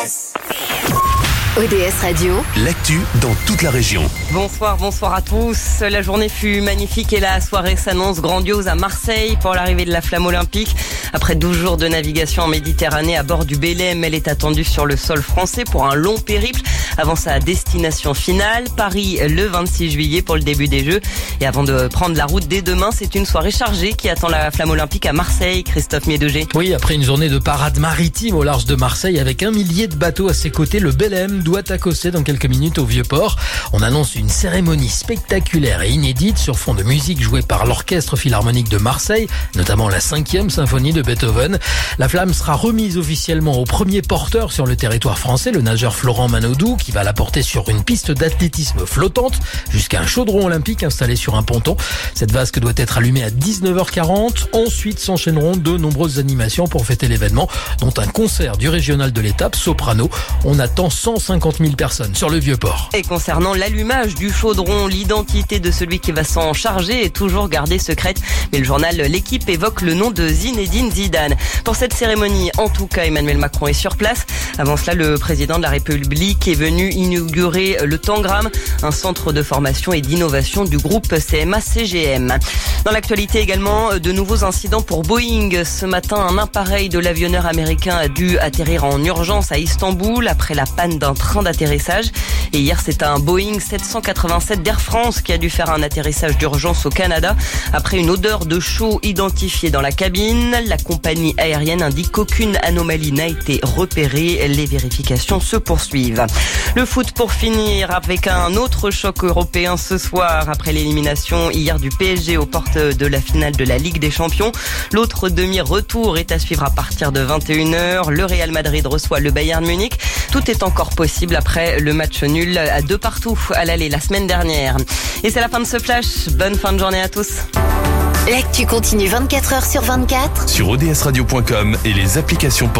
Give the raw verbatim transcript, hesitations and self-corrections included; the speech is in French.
S. O D S Radio, l'actu dans toute la région. Bonsoir, bonsoir à tous. La journée fut magnifique et la soirée s'annonce grandiose à Marseille pour l'arrivée de la flamme olympique. Après douze jours de navigation en Méditerranée à bord du Belém, elle est attendue sur le sol français pour un long périple avant sa destination finale, Paris le vingt-six juillet pour le début des Jeux. Et avant de prendre la route dès demain, c'est une soirée chargée qui attend la flamme olympique à Marseille. Christophe Miedauger. Oui, après une journée de parade maritime au large de Marseille avec un millier de bateaux à ses côtés, le Belém doit accosser dans quelques minutes au Vieux-Port. On annonce une cérémonie spectaculaire et inédite sur fond de musique jouée par l'Orchestre Philharmonique de Marseille, notamment la cinquième symphonie de Beethoven. La flamme sera remise officiellement au premier porteur sur le territoire français, le nageur Florent Manodou, qui va la porter sur une piste d'athlétisme flottante jusqu'à un chaudron olympique installé sur un ponton. Cette vasque doit être allumée à dix-neuf heures quarante. Ensuite s'enchaîneront de nombreuses animations pour fêter l'événement, dont un concert du régional de l'étape, Soprano. On attend cent cinquante mille personnes sur le Vieux-Port. Et concernant l'allumage du chaudron, l'identité de celui qui va s'en charger est toujours gardée secrète. Mais le journal L'Équipe évoque le nom de Zinedine Zidane. Pour cette cérémonie, en tout cas, Emmanuel Macron est sur place. Avant cela, le président de la République est venu inaugurer le Tangram, un centre de formation et d'innovation du groupe C M A C G M. Dans l'actualité également, de nouveaux incidents pour Boeing. Ce matin, un appareil de l'avionneur américain a dû atterrir en urgence à Istanbul après la panne d'un train d'atterrissage. Et hier, c'est un Boeing sept cent quatre-vingt-sept d'Air France qui a dû faire un atterrissage d'urgence au Canada après une odeur de chaud identifiée dans la cabine. La compagnie aérienne indique qu'aucune anomalie n'a été repérée. Les vérifications se poursuivent. Le foot pour finir avec un autre choc européen ce soir après l'élimination hier du P S G aux portes de la finale de la Ligue des Champions. L'autre demi-retour est à suivre à partir de vingt et une heures. Le Real Madrid reçoit le Bayern Munich. Tout est encore possible après le match nul à deux partout à l'aller la semaine dernière. Et c'est la fin de ce flash. Bonne fin de journée à tous. L'actu continue vingt-quatre heures sur vingt-quatre Sur O D S radio point com et les applications